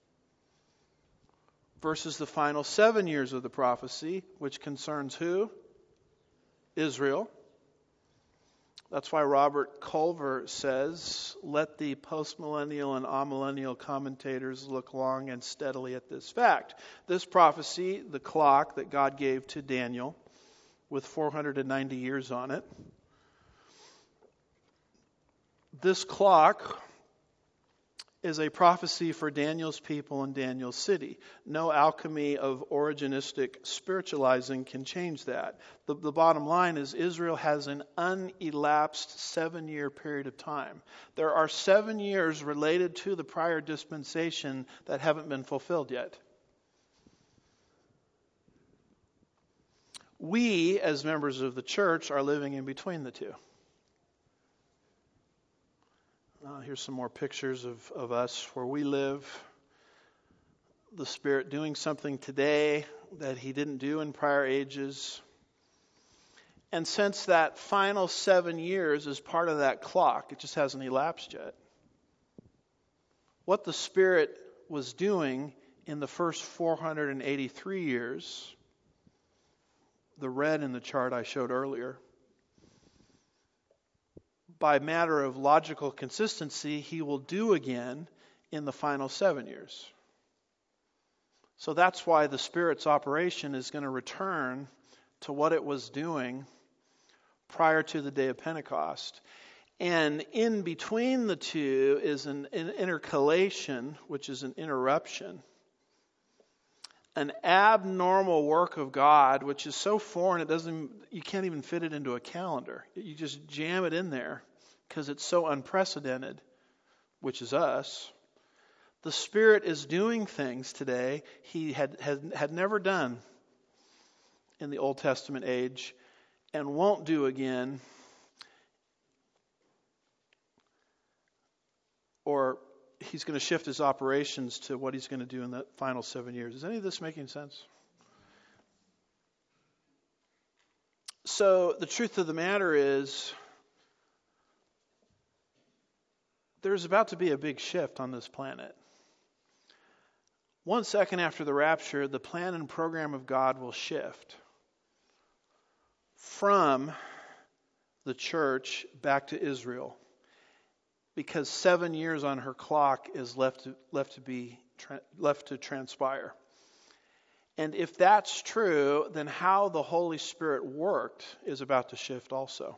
Speaker 1: Versus the final seven years of the prophecy, which concerns who? Israel. That's why Robert Culver says, let the postmillennial and amillennial commentators look long and steadily at this fact. This prophecy, the clock that God gave to Daniel with four hundred ninety years on it. This clock is a prophecy for Daniel's people and Daniel's city. No alchemy of originistic spiritualizing can change that. The, the bottom line is Israel has an unelapsed seven-year period of time. There are seven years related to the prior dispensation that haven't been fulfilled yet. We, as members of the church, are living in between the two. Uh, here's some more pictures of, of us where we live. The Spirit doing something today that He didn't do in prior ages. And since that final seven years is part of that clock, it just hasn't elapsed yet. What the Spirit was doing in the first four hundred eighty-three years, the red in the chart I showed earlier, by matter of logical consistency, He will do again in the final seven years. So that's why the Spirit's operation is going to return to what it was doing prior to the day of Pentecost. And in between the two is an, an intercalation, which is an interruption. An abnormal work of God, which is so foreign it doesn't, you can't even fit it into a calendar. You just jam it in there because it's so unprecedented, which is us. The Spirit is doing things today He had, had, had never done in the Old Testament age and won't do again, or He's going to shift His operations to what He's going to do in the final seven years. Is any of this making sense? So the truth of the matter is, there's about to be a big shift on this planet. One second after the rapture, the plan and program of God will shift from the church back to Israel, because seven years on her clock is left to, left to be left to transpire. And if that's true, then how the Holy Spirit worked is about to shift also.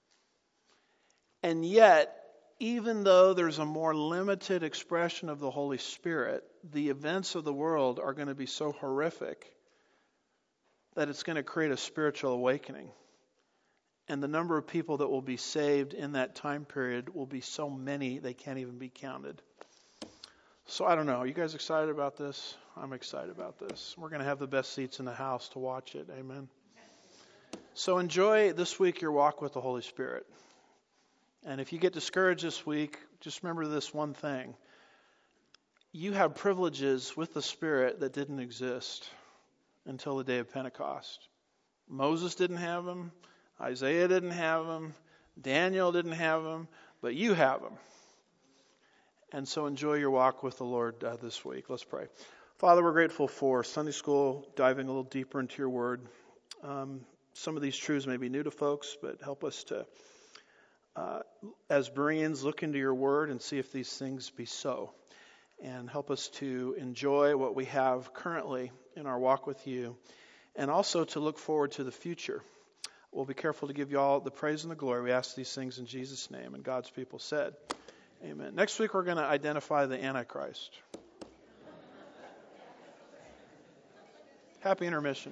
Speaker 1: And yet, even though there's a more limited expression of the Holy Spirit, the events of the world are going to be so horrific that it's going to create a spiritual awakening. And the number of people that will be saved in that time period will be so many they can't even be counted. So I don't know. Are you guys excited about this? I'm excited about this. We're going to have the best seats in the house to watch it. Amen. So enjoy this week your walk with the Holy Spirit. And if you get discouraged this week, just remember this one thing. You have privileges with the Spirit that didn't exist until the day of Pentecost. Moses didn't have them. Isaiah didn't have them. Daniel didn't have them. But you have them. And so enjoy your walk with the Lord uh, this week. Let's pray. Father, we're grateful for Sunday school, diving a little deeper into your word. Um, some of these truths may be new to folks, but help us to, uh, as Bereans, look into your word and see if these things be so. And help us to enjoy what we have currently in our walk with you, and also to look forward to the future. We'll be careful to give you all the praise and the glory. We ask these things in Jesus' name. And God's people said, amen. Next week, we're going to identify the Antichrist. Happy intermission.